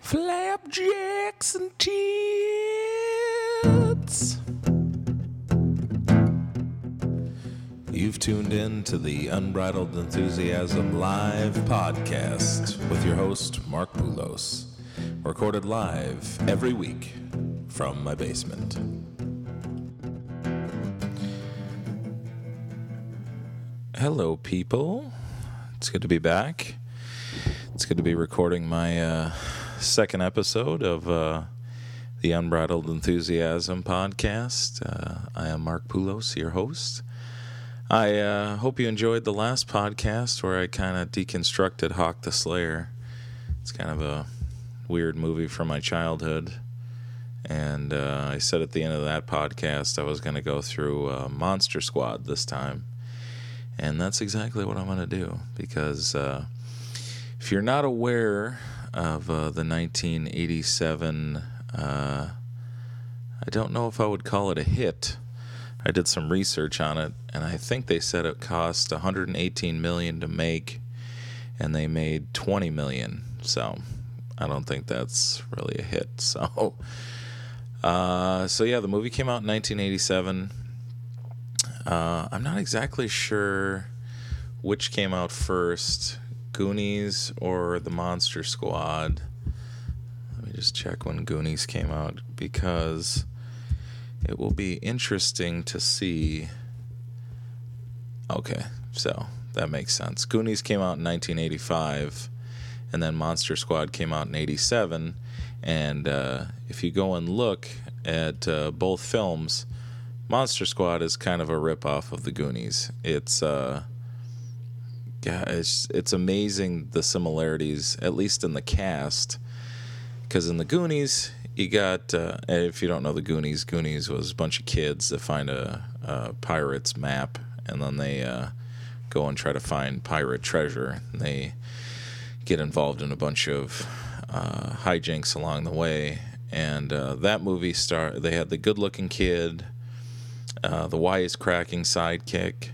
Flapjacks and tits. You've tuned in to the Unbridled Enthusiasm Live podcast with your host, Mark Poulos. Recorded live every week from my basement. Hello, people. It's good to be back. It's good to be recording my second episode of the Unbridled Enthusiasm podcast. I am Mark Poulos, your host. I hope you enjoyed the last podcast where I kind of deconstructed Hawk the Slayer. It's kind of a weird movie from my childhood. And I said at the end of that podcast I was going to go through Monster Squad this time. And that's exactly what I'm going to do. Because if you're not aware of the 1987, I don't know if I would call it a hit. I did some research on it, and I think they said it cost $118 million to make, and they made $20 million. So I don't think that's really a hit. So yeah, the movie came out in 1987. I'm not exactly sure which came out first, Goonies or The Monster Squad. Let me just check when Goonies came out, because it will be interesting to see. Okay, so that makes sense. Goonies came out in 1985, and then Monster Squad came out in 87. And if you go and look at both films, Monster Squad is kind of a ripoff of the Goonies. It's amazing the similarities, at least in the cast. Because in the Goonies, you got, if you don't know the Goonies, Goonies was a bunch of kids that find a pirate's map, and then they go and try to find pirate treasure. And they get involved in a bunch of hijinks along the way. And that movie they had the good-looking kid, the wisecracking sidekick,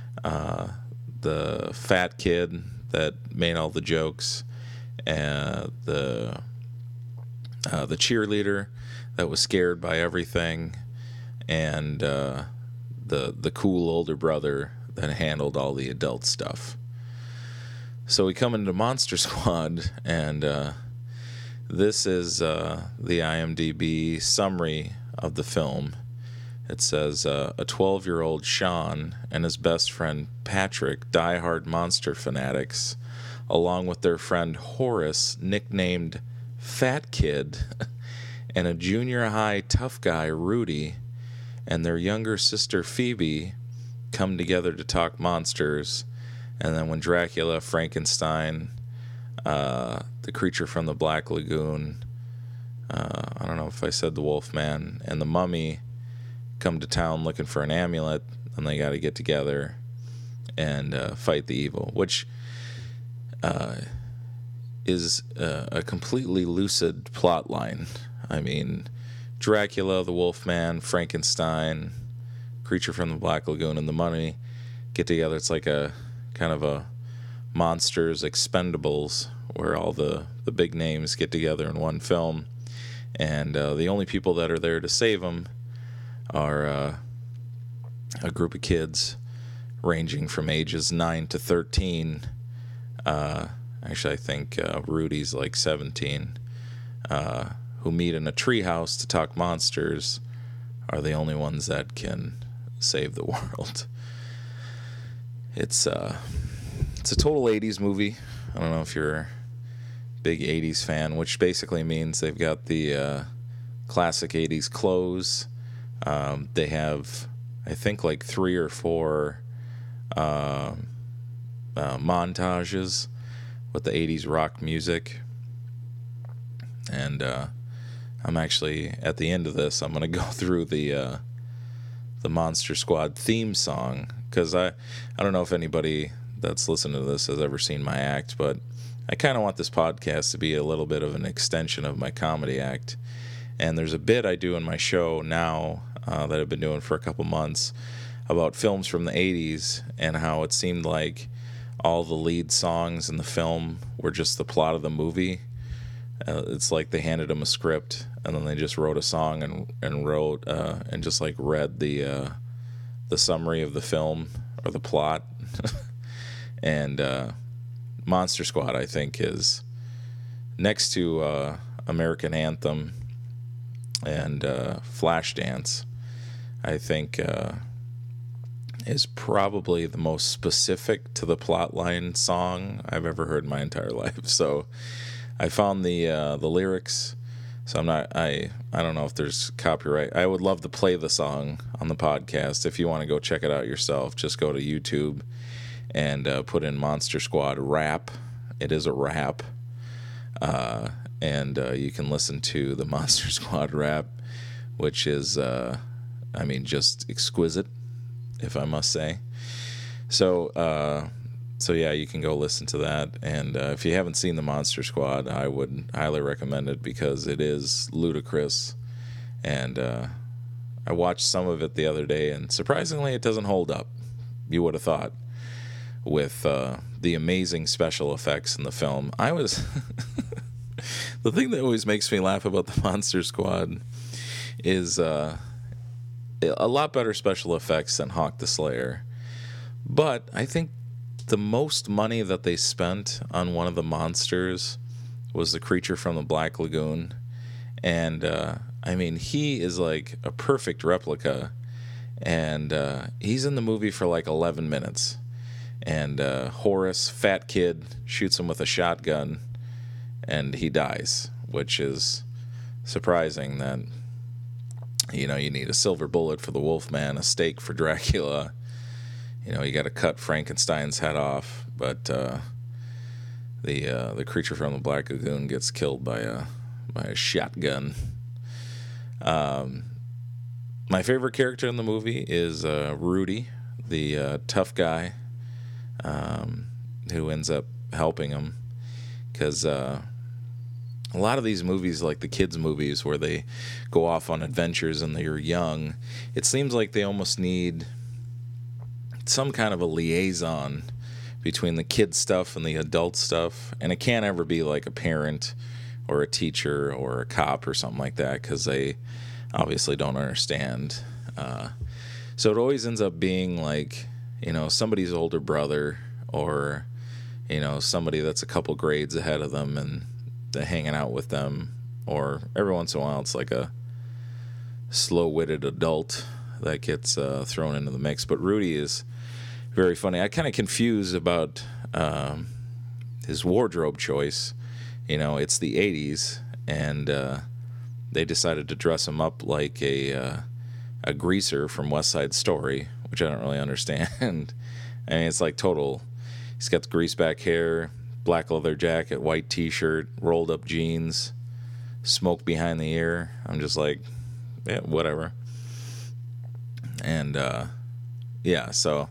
the fat kid that made all the jokes, and the cheerleader that was scared by everything, and the cool older brother that handled all the adult stuff. So we come into Monster Squad, and this is the IMDb summary of the film. It says, a 12-year-old Sean and his best friend Patrick, diehard monster fanatics, along with their friend Horace, nicknamed Fat Kid, and a junior high tough guy, Rudy, and their younger sister Phoebe, come together to talk monsters. And then when Dracula, Frankenstein, the creature from the Black Lagoon, I don't know if I said the Wolfman, and the Mummy come to town looking for an amulet, and they got to get together and fight the evil, which is a completely lucid plot line. I mean, Dracula, the Wolfman, Frankenstein, creature from the Black Lagoon, and the Mummy get together. It's like a kind of a Monsters Expendables, where all the big names get together in one film, and the only people that are there to save them are a group of kids ranging from ages 9 to 13. Actually, I think Rudy's like 17, who meet in a treehouse to talk monsters, are the only ones that can save the world. It's a total 80s movie. I don't know if you're a big 80s fan, which basically means they've got the classic 80s clothes. They have, I think, like 3 or 4 montages with the 80s rock music. And I'm actually, at the end of this, I'm going to go through the Monster Squad theme song, because I don't know if anybody that's listening to this has ever seen my act, but I kind of want this podcast to be a little bit of an extension of my comedy act. And there's a bit I do in my show now that I've been doing for a couple months about films from the 80s and how it seemed like all the lead songs in the film were just the plot of the movie, It's like they handed him a script and then they just wrote a song and wrote and just like read the summary of the film or the plot. And Monster Squad, I think, is next to American Anthem and Flashdance, I think is probably the most specific to the plotline song I've ever heard in my entire life. So I found the lyrics. So I don't know if there's copyright. I would love to play the song on the podcast. If you want to go check it out yourself, just go to YouTube and put in Monster Squad rap. It is a rap. And you can listen to the Monster Squad rap, which is, just exquisite, if I must say. So yeah, you can go listen to that. And if you haven't seen the Monster Squad, I would highly recommend it because it is ludicrous. And I watched some of it the other day, and surprisingly, it doesn't hold up. You would have thought, with the amazing special effects in the film. I was the thing that always makes me laugh about the Monster Squad is a lot better special effects than Hawk the Slayer. But I think the most money that they spent on one of the monsters was the creature from the Black Lagoon. And he is like a perfect replica. And he's in the movie for like 11 minutes. And Horace, fat kid, shoots him with a shotgun, and he dies, which is surprising that, you need a silver bullet for the Wolfman, a stake for Dracula. You got to cut Frankenstein's head off, but the creature from the Black Lagoon gets killed by a shotgun. My favorite character in the movie is Rudy, the tough guy. Who ends up helping him, because a lot of these movies, like the kids' movies where they go off on adventures and they're young, it seems like they almost need some kind of a liaison between the kid stuff and the adult stuff, and it can't ever be like a parent or a teacher or a cop or something like that, because they obviously don't understand. So it always ends up being like, somebody's older brother, or, somebody that's a couple grades ahead of them and they're hanging out with them. Or every once in a while, it's like a slow-witted adult that gets thrown into the mix. But Rudy is very funny. I kind of confused about his wardrobe choice. It's the 80s, and they decided to dress him up like a greaser from West Side Story, which I don't really understand. It's like total. He's got the grease back hair, black leather jacket, white T-shirt, rolled up jeans, smoke behind the ear. I'm just like, yeah, whatever. And so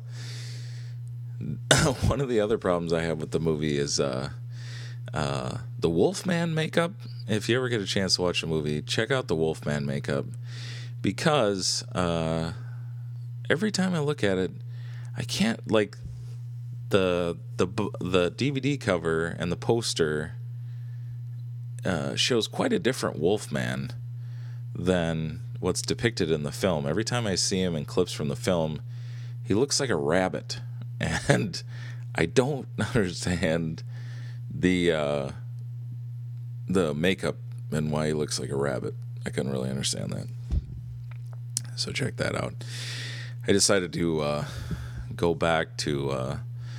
one of the other problems I have with the movie is the Wolfman makeup. If you ever get a chance to watch the movie, check out the Wolfman makeup, because every time I look at it, I can't, like, the DVD cover and the poster shows quite a different Wolfman than what's depicted in the film. Every time I see him in clips from the film, he looks like a rabbit, and I don't understand the makeup and why he looks like a rabbit. I couldn't really understand that. So check that out. I decided to go back to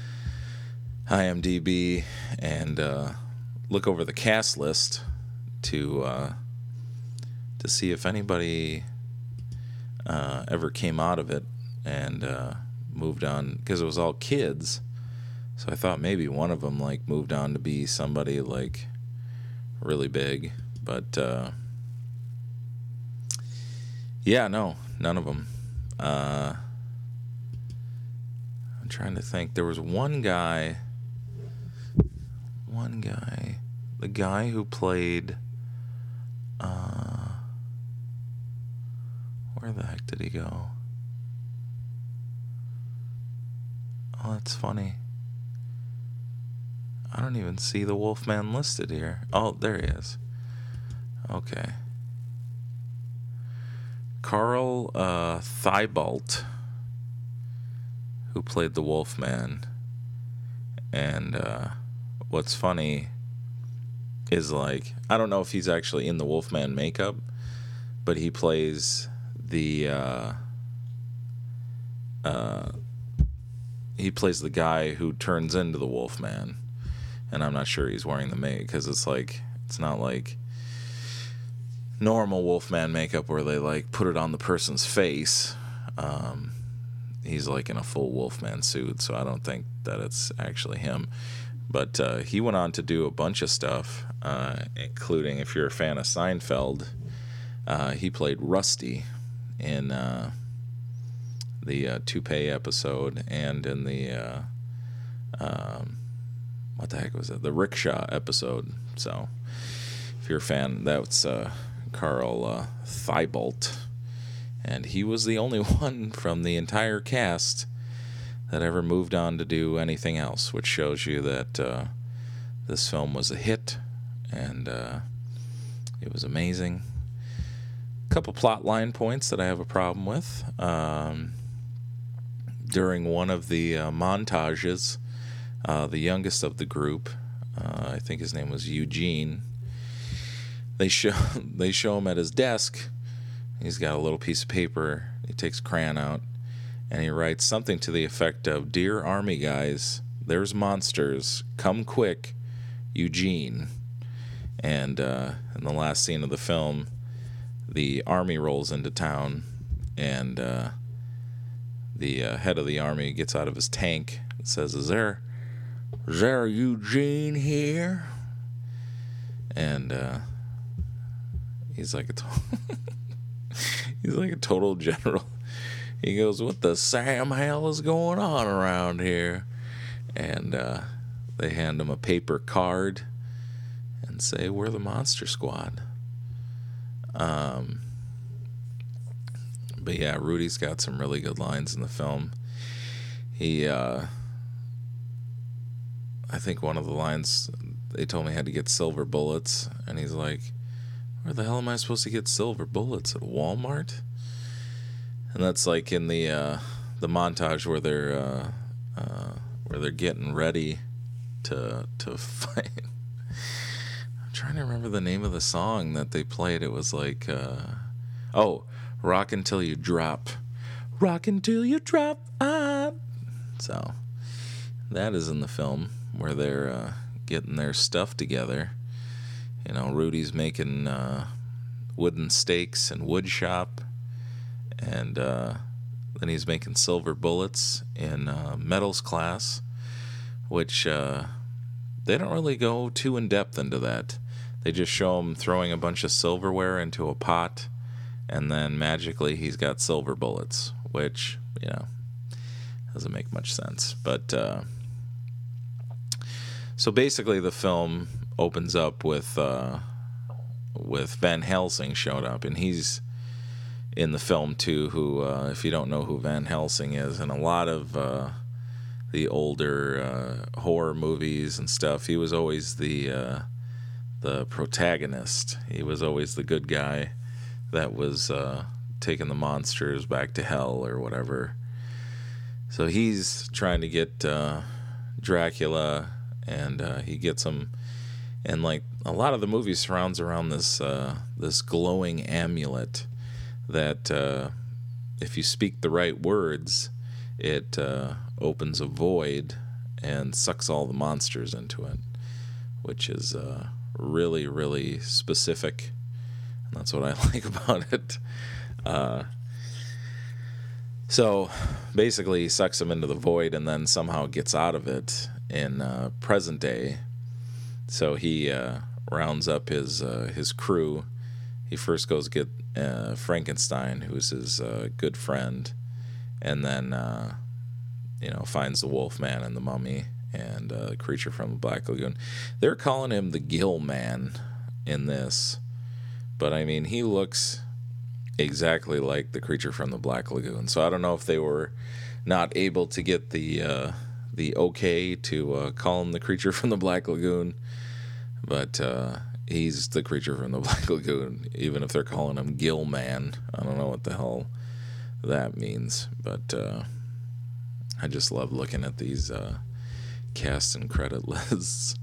IMDb and look over the cast list to see if anybody ever came out of it and moved on, because it was all kids. So I thought maybe one of them like moved on to be somebody like really big, but no, none of them. I'm trying to think. There was one guy, the guy who played, where the heck did he go? Oh, that's funny. I don't even see the Wolfman listed here. Oh, there he is. Okay. Carl Thibault, who played the Wolfman. And what's funny is, like, I don't know if he's actually in the Wolfman makeup, but he plays the guy who turns into the Wolfman. And I'm not sure he's wearing the makeup, because it's not like normal Wolfman makeup where they like put it on the person's face. He's like in a full Wolfman suit, so I don't think that it's actually him. But he went on to do a bunch of stuff, including, if you're a fan of Seinfeld, he played Rusty in the Toupee episode, and in the what the heck was it? The Rickshaw episode. So if you're a fan, that's Carl Thibault. And he was the only one from the entire cast that ever moved on to do anything else, which shows you that this film was a hit, and it was amazing. A couple plot line points that I have a problem with. During one of the montages, the youngest of the group, I think his name was Eugene, they show him at his desk. He's got a little piece of paper. He takes a crayon out, and he writes something to the effect of, "Dear Army guys, there's monsters. Come quick, Eugene." And in the last scene of the film, the army rolls into town, and the head of the army gets out of his tank and says, Is there Eugene here?" And he's like a total general. He goes, "What the Sam hell is going on around here?" And they hand him a paper card and say, "We're the Monster Squad." But yeah, Rudy's got some really good lines in the film. He, I think one of the lines, they told me I had to get silver bullets, and he's like, "Where the hell am I supposed to get silver bullets? At Walmart?" And that's like in the montage where they're getting ready to fight. I'm trying to remember the name of the song that they played. It was like, "Rock Until You Drop." Rock until you drop. So that is in the film where they're getting their stuff together. You know, Rudy's making wooden stakes and wood shop, and then he's making silver bullets in metals class, which they don't really go too in depth into that. They just show him throwing a bunch of silverware into a pot, and then magically he's got silver bullets, which, you know, doesn't make much sense. But so basically the film opens up with Van Helsing showing up, and he's in the film too, who, if you don't know who Van Helsing is, in a lot of the older horror movies and stuff, he was always the protagonist. He was always the good guy that was taking the monsters back to hell or whatever. So he's trying to get Dracula, and he gets him. And like a lot of the movie surrounds around this glowing amulet that if you speak the right words, it opens a void and sucks all the monsters into it, which is really, really specific. And that's what I like about it. So basically he sucks him into the void and then somehow gets out of it in present day. So he rounds up his crew. He first goes get Frankenstein, who's his good friend, and then finds the Wolfman and the Mummy and the Creature from the Black Lagoon. They're calling him the Gill Man in this, but I mean he looks exactly like the Creature from the Black Lagoon. So I don't know if they were not able to get the the okay to call him the creature from the Black Lagoon, but he's the creature from the Black Lagoon, even if they're calling him Gill Man. I don't know what the hell that means, but I just love looking at these cast and credit lists.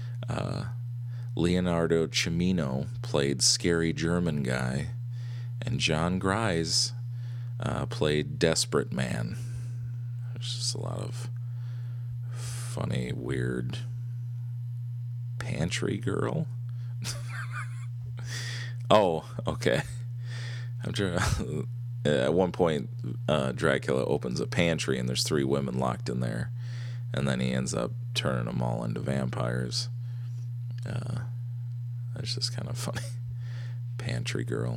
Leonardo Cimino played Scary German Guy, and John Grise played Desperate Man. There's just a lot of funny, weird pantry girl. Oh, okay. I'm trying. At one point, Dracula opens a pantry and there's 3 women locked in there, and then he ends up turning them all into vampires. That's just kind of funny. Pantry girl.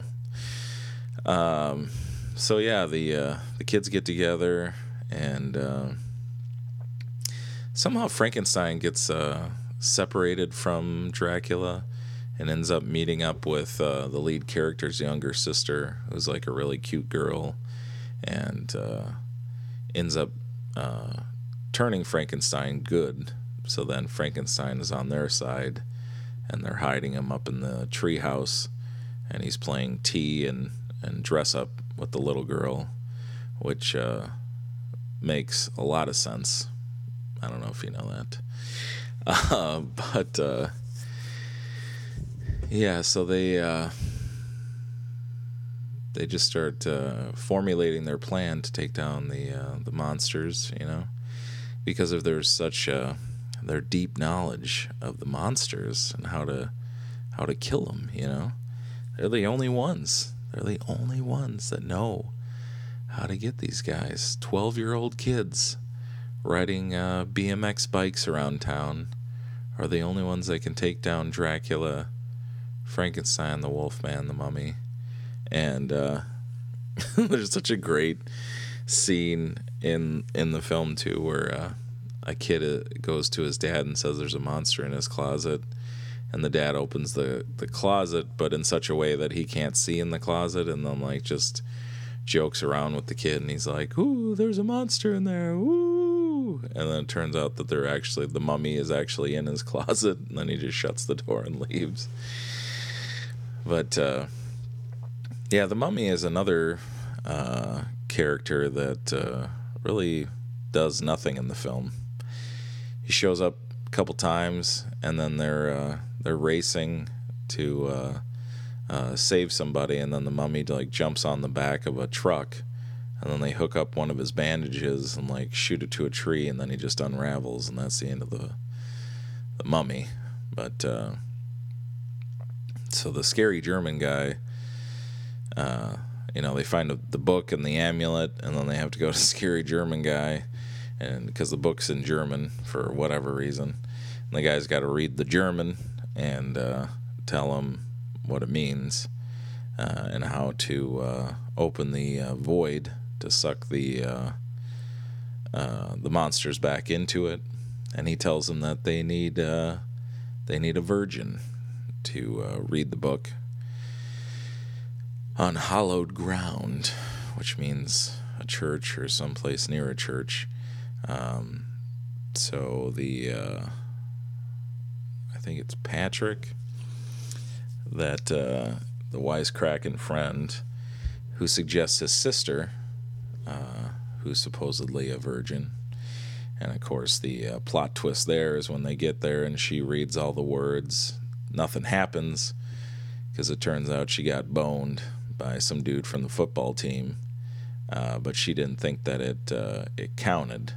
So yeah, the kids get together, and somehow Frankenstein gets separated from Dracula and ends up meeting up with the lead character's younger sister, who's like a really cute girl, and ends up turning Frankenstein good. So then Frankenstein is on their side, and they're hiding him up in the treehouse, and he's playing tea and dress up with the little girl, which makes a lot of sense. I don't know if you know that. But yeah, so they just start formulating their plan to take down the monsters, because of their deep knowledge of the monsters and how to kill them. They're the only ones. They're the only ones that know how to get these guys. 12-year-old kids riding BMX bikes around town are the only ones that can take down Dracula, Frankenstein, the Wolfman, the Mummy. And there's such a great scene in the film too, where a kid goes to his dad and says there's a monster in his closet, and the dad opens the closet, but in such a way that he can't see in the closet, and then like just jokes around with the kid, and he's like, "Ooh, there's a monster in there, ooh!" And then it turns out that the mummy is actually in his closet, and then he just shuts the door and leaves. But yeah, the mummy is another character that really does nothing in the film. He shows up a couple times, and then they're racing to save somebody, and then the mummy like jumps on the back of a truck, and then they hook up one of his bandages and like shoot it to a tree, and then he just unravels, and that's the end of the mummy. But so the Scary German Guy, they find the book and the amulet, and then they have to go to Scary German Guy, and because the book's in German for whatever reason, and the guy's got to read the German and tell him what it means, and how to open the void to suck the monsters back into it. And he tells them that they need a virgin to read the book on hallowed ground, which means a church or someplace near a church. So I think it's Patrick, that the wisecracking friend, who suggests his sister, who's supposedly a virgin. And of course the plot twist there is when they get there and she reads all the words, nothing happens, because it turns out she got boned by some dude from the football team, but she didn't think that it counted.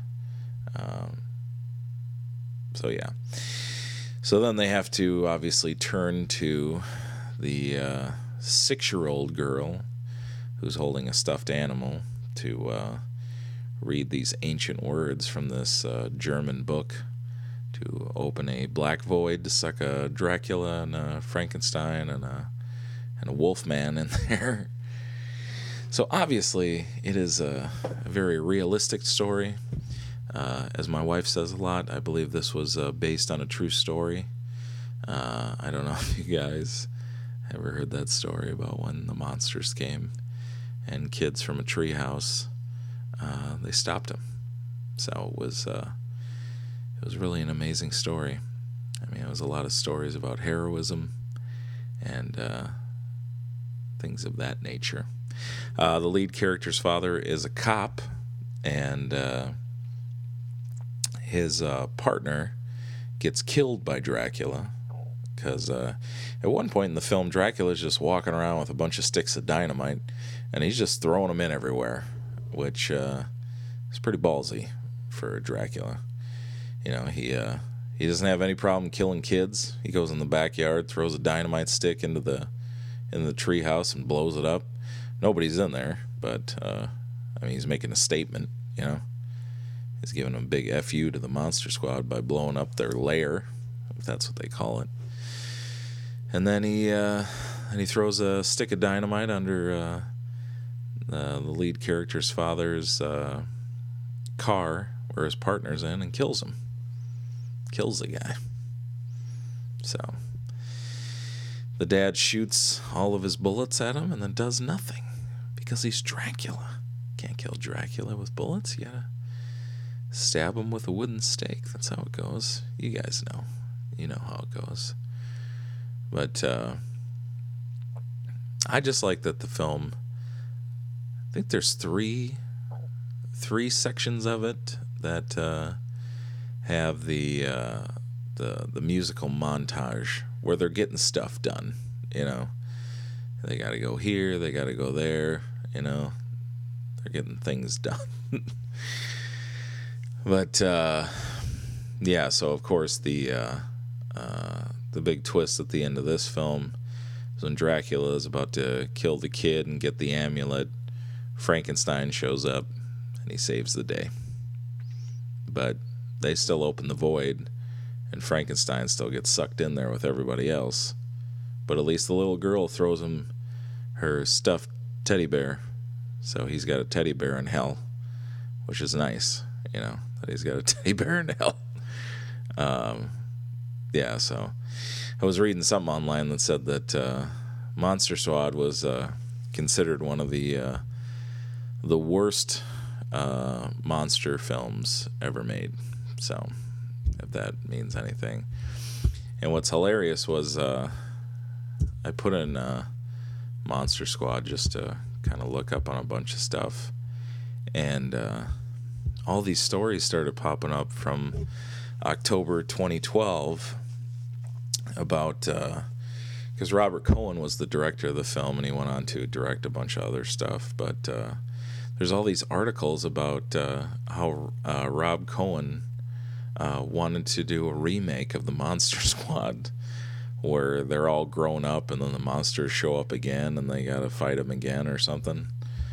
So yeah. So then they have to obviously turn to the 6-year-old girl who's holding a stuffed animal to read these ancient words from this German book to open a black void to suck a Dracula and a Frankenstein and a Wolfman in there. So obviously it is a very realistic story. As my wife says a lot, I believe this was based on a true story. I don't know if you guys ever heard that story about when the monsters came and kids from a treehouse, they stopped them. So it was it was really an amazing story. I mean, it was a lot of stories about heroism and things of that nature. The lead character's father is a cop, and his partner gets killed by Dracula because at one point in the film, Dracula's just walking around with a bunch of sticks of dynamite, and he's just throwing them in everywhere, which is pretty ballsy for Dracula. You know, he doesn't have any problem killing kids. He goes in the backyard, throws a dynamite stick into the treehouse and blows it up. Nobody's in there, but I mean, he's making a statement. You know, he's giving a big FU to the Monster Squad by blowing up their lair, if that's what they call it. And then he throws a stick of dynamite under the lead character's father's car where his partner's in and kills him. Kills the guy. So the dad shoots all of his bullets at him and then does nothing because he's Dracula. Can't kill Dracula with bullets. You gotta stab him with a wooden stake. That's how it goes. You guys know. You know how it goes. But I just like that the film, I think there's three sections of it that have the musical montage where they're getting stuff done. You know, they got to go here, they got to go there. You know, they're getting things done. But yeah, so of course the big twist at the end of this film is when Dracula is about to kill the kid and get the amulet. Frankenstein shows up and he saves the day. But they still open the void, and Frankenstein still gets sucked in there with everybody else. But at least the little girl throws him her stuffed teddy bear, so he's got a teddy bear in hell, which is nice, you know, that he's got a teddy bear in hell. Yeah, so I was reading something online that said that Monster Squad was considered one of the worst monster films ever made. So, if that means anything. And what's hilarious was I put in Monster Squad just to kind of look up on a bunch of stuff, and all these stories started popping up from October 2012 about because Robert Cohen was the director of the film, and he went on to direct a bunch of other stuff, but there's all these articles about how Rob Cohen wanted to do a remake of the Monster Squad where they're all grown up and then the monsters show up again and they gotta fight them again or something.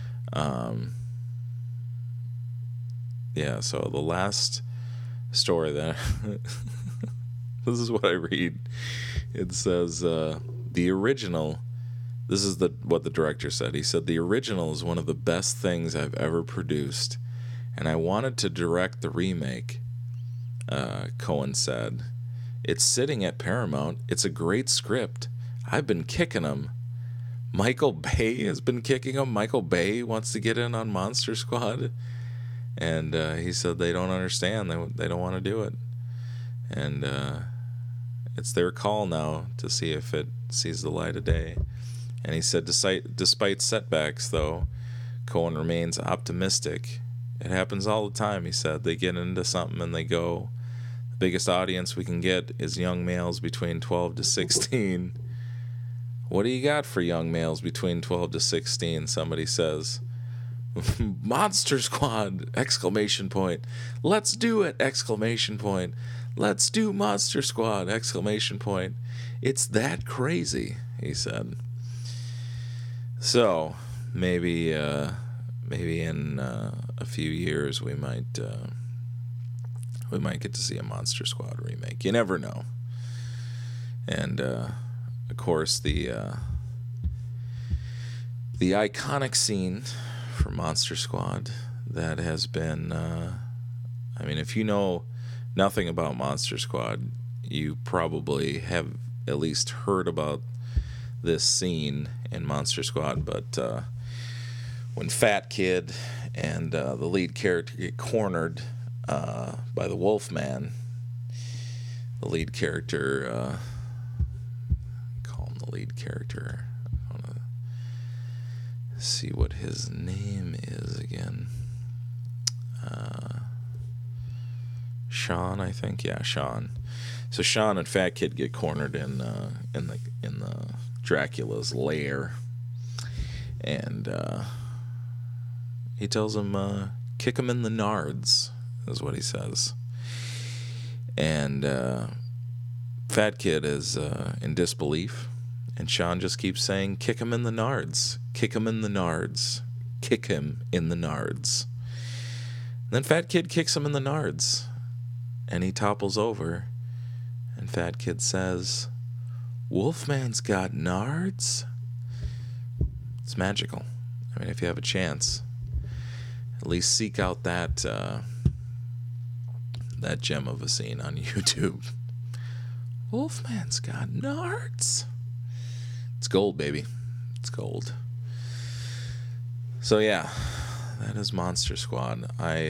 Yeah, so the last story that this is what I read. It says the original. This is what the director said. He said the original is one of the best things I've ever produced, and I wanted to direct the remake. Cohen said, "It's sitting at Paramount. It's a great script. I've been kicking them. Michael Bay has been kicking them. Michael Bay wants to get in on Monster Squad." And he said they don't understand. They don't want to do it. And it's their call now to see if it sees the light of day. And he said despite setbacks, though, Cohen remains optimistic. It happens all the time, he said. They get into something and they go, the biggest audience we can get is young males between 12 to 16. What do you got for young males between 12 to 16? Somebody says. Monster Squad! Exclamation point. Let's do it! Exclamation point. Let's do Monster Squad! Exclamation point. It's that crazy, he said. So maybe in a few years we might get to see a Monster Squad remake. You never know. And of course the iconic scene for Monster Squad that has been I mean, if you know nothing about Monster Squad, you probably have at least heard about this scene in Monster Squad. But when Fat Kid and the lead character get cornered by the Wolfman, the lead character, call him the lead character. I want to see what his name is again. Sean, I think. Yeah, Sean. So Sean and Fat Kid get cornered in the Dracula's lair, and he tells him, kick him in the nards, is what he says. And Fat Kid is in disbelief, and Sean just keeps saying, kick him in the nards, kick him in the nards, kick him in the nards. And then Fat Kid kicks him in the nards, and he topples over, and Fat Kid says, Wolfman's got nards? It's magical. I mean, if you have a chance, at least seek out that gem of a scene on YouTube. Wolfman's got nards. It's gold, baby. It's gold. So yeah, that is Monster Squad.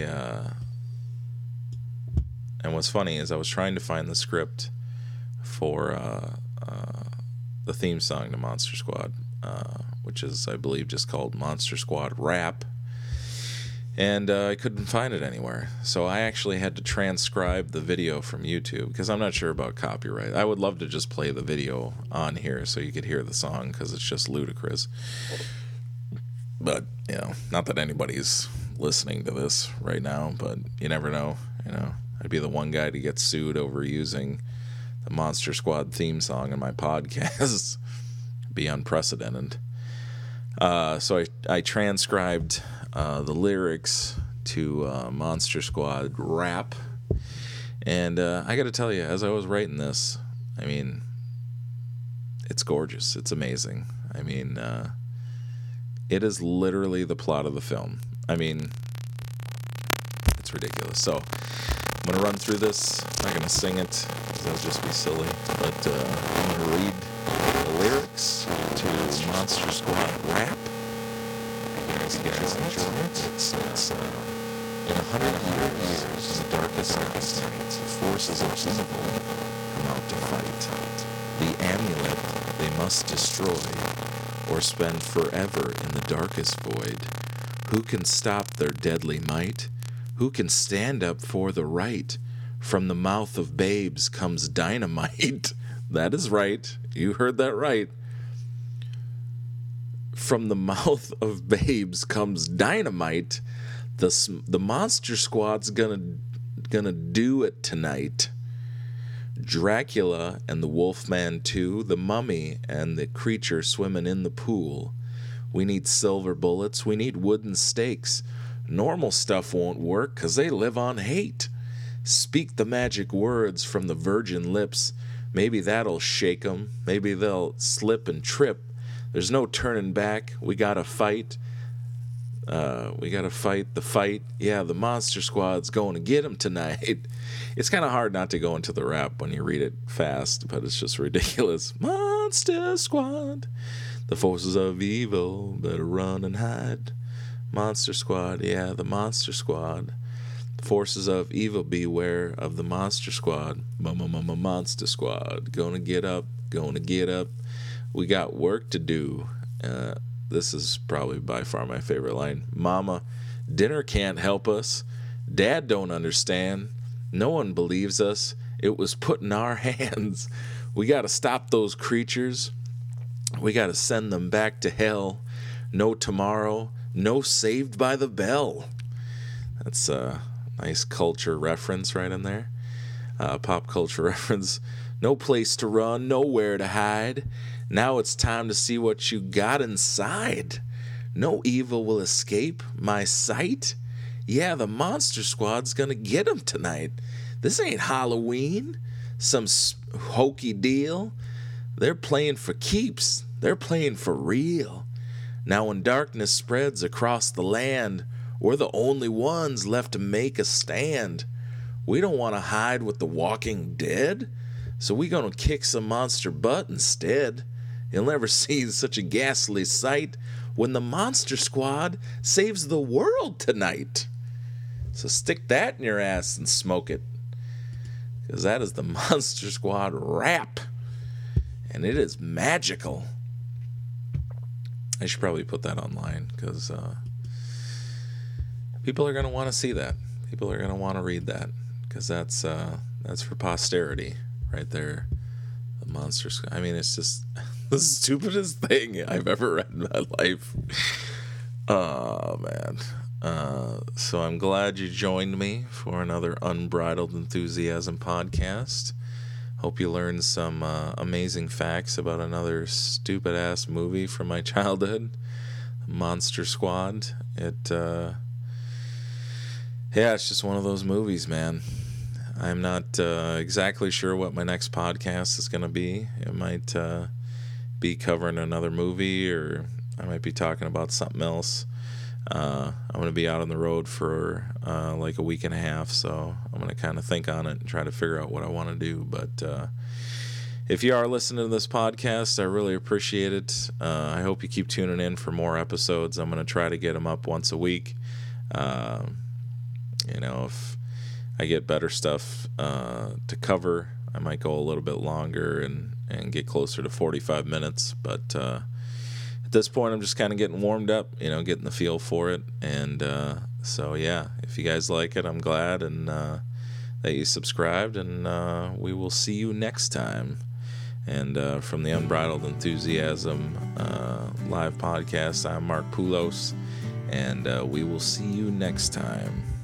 And what's funny is I was trying to find the script for the theme song to Monster Squad, which is, I believe, just called Monster Squad Rap. And I couldn't find it anywhere. So I actually had to transcribe the video from YouTube, because I'm not sure about copyright. I would love to just play the video on here so you could hear the song, because it's just ludicrous. But, you know, not that anybody's listening to this right now, but you never know. You know, I'd be the one guy to get sued over using the Monster Squad theme song in my podcast. It'd be unprecedented. So I transcribed the lyrics to Monster Squad Rap. And I got to tell you, as I was writing this, I mean, it's gorgeous. It's amazing. I mean, it is literally the plot of the film. I mean, it's ridiculous. So I'm going to run through this. I'm not going to sing it, because that'll just be silly. But I'm going to read the lyrics to Monster Squad Rap. You guys enjoy it. It's in 100 years, in the darkest night, the forces of evil come out to fight. The amulet they must destroy, or spend forever in the darkest void. Who can stop their deadly might? Who can stand up for the right? From the mouth of babes comes dynamite. That is right. You heard that right. From the mouth of babes comes dynamite. The Monster Squad's gonna do it tonight. Dracula and the Wolfman too, the mummy and the creature swimming in the pool. We need silver bullets, we need wooden stakes. Normal stuff won't work, 'cause they live on hate. Speak the magic words from the virgin lips. Maybe that'll shake 'em, maybe they'll slip and trip. There's no turning back, we gotta fight. We gotta fight the fight. Yeah, the Monster Squad's going to get him tonight. It's kind of hard not to go into the rap when you read it fast, but it's just ridiculous. Monster Squad, the forces of evil better run and hide. Monster Squad, yeah, the Monster Squad. The forces of evil beware of the Monster Squad. Monster Squad, gonna get up, gonna get up. We got work to do. This is probably by far my favorite line. Mama, dinner can't help us. Dad don't understand. No one believes us. It was put in our hands. We got to stop those creatures. We got to send them back to hell. No tomorrow. No Saved by the Bell. That's a nice culture reference right in there. Pop culture reference. No place to run. Nowhere to hide. Now it's time to see what you got inside. No evil will escape my sight. Yeah, the Monster Squad's gonna get him tonight. This ain't Halloween, some hokey deal. They're playing for keeps. They're playing for real. Now when darkness spreads across the land, we're the only ones left to make a stand. We don't want to hide with the walking dead, so we gonna kick some monster butt instead. You'll never see such a ghastly sight when the Monster Squad saves the world tonight. So stick that in your ass and smoke it. because that is the Monster Squad wrap, and it is magical. I should probably put that online, because people are going to want to see that. People are going to want to read that, because that's for posterity right there. The Monster Squad. I mean, it's just the stupidest thing I've ever read in my life. Oh, man. So I'm glad you joined me for another Unbridled Enthusiasm podcast. Hope you learned some amazing facts about another stupid-ass movie from my childhood, Monster Squad. Yeah, it's just one of those movies, man. I'm not exactly sure what my next podcast is going to be. It might be covering another movie, or I might be talking about something else. I'm going to be out on the road for like a week and a half, so I'm going to kind of think on it and try to figure out what I want to do. But if you are listening to this podcast, I really appreciate it. I hope you keep tuning in for more episodes. I'm going to try to get them up once a week. If I get better stuff to cover, I might go a little bit longer and get closer to 45 minutes. But at this point, I'm just kind of getting warmed up, getting the feel for it. And so, yeah, if you guys like it, I'm glad and that you subscribed. And we will see you next time. And from the Unbridled Enthusiasm live podcast, I'm Mark Poulos. And we will see you next time.